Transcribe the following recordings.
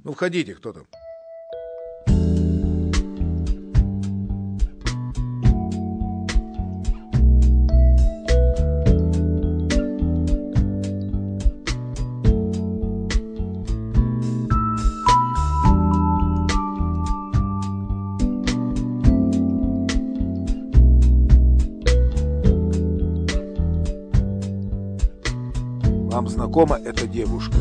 Ну, входите, кто там? Вам знакома эта девушка?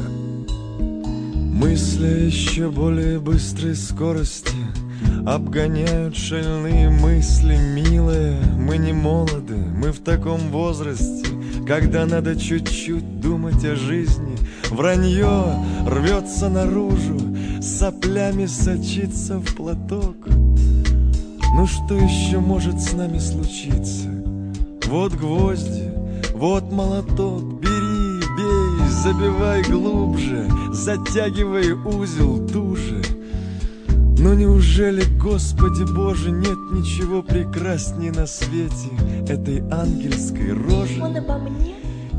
Мысли еще более быстрой скорости обгоняют шальные мысли, милая. Мы не молоды, мы в таком возрасте, когда надо чуть-чуть думать о жизни. Вранье рвется наружу, соплями сочится в платок. Ну что еще может с нами случиться? Вот гвозди, вот молоток, бери, бей, забивай глубже, затягивай узел туже. Но неужели, Господи Боже, нет ничего прекрасней на свете этой ангельской рожи? Он обо мне?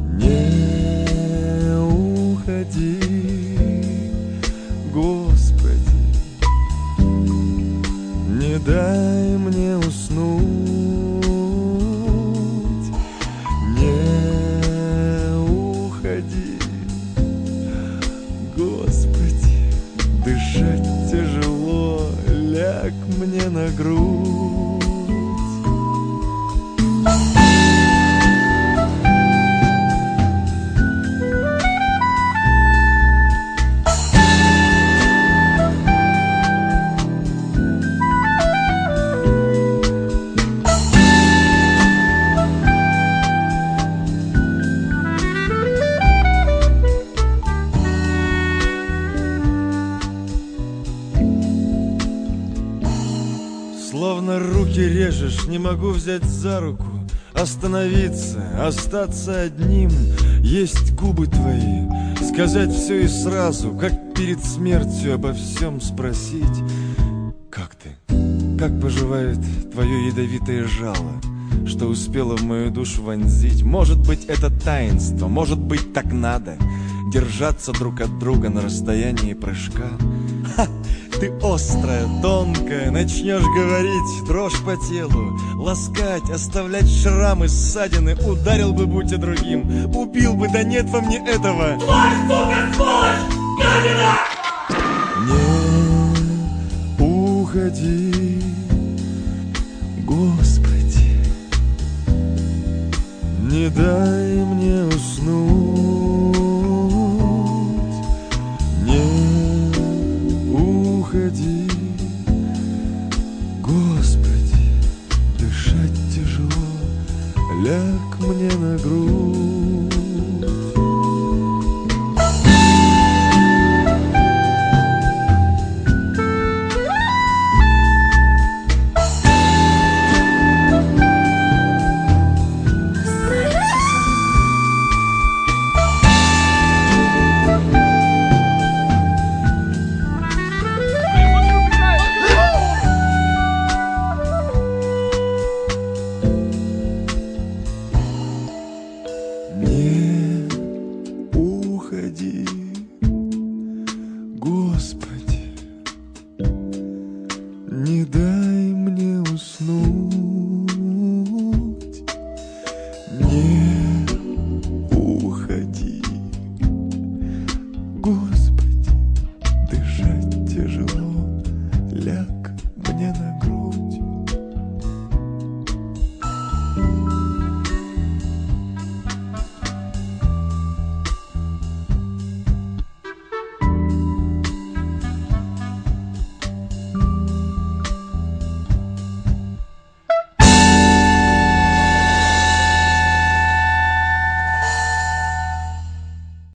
Не уходи, Господи, не дай мне уснуть, не уходи, Господи, дышать тяжело, ляг мне на грудь. Словно руки режешь, не могу взять за руку, остановиться, остаться одним. Есть губы твои, сказать все и сразу, как перед смертью обо всем спросить. Как ты? Как поживает твое ядовитое жало, что успело в мою душу вонзить? Может быть, это таинство, может быть, так надо держаться друг от друга на расстоянии прыжка. Ха! Ты острая, тонкая, начнешь говорить, дрожь по телу, ласкать, оставлять шрамы, ссадины. Ударил бы, будь я другим, убил бы, да нет во мне этого. Тварь, сука, сволочь, гадина! Не уходи, Господи, не дай мне уснуть, не уходи,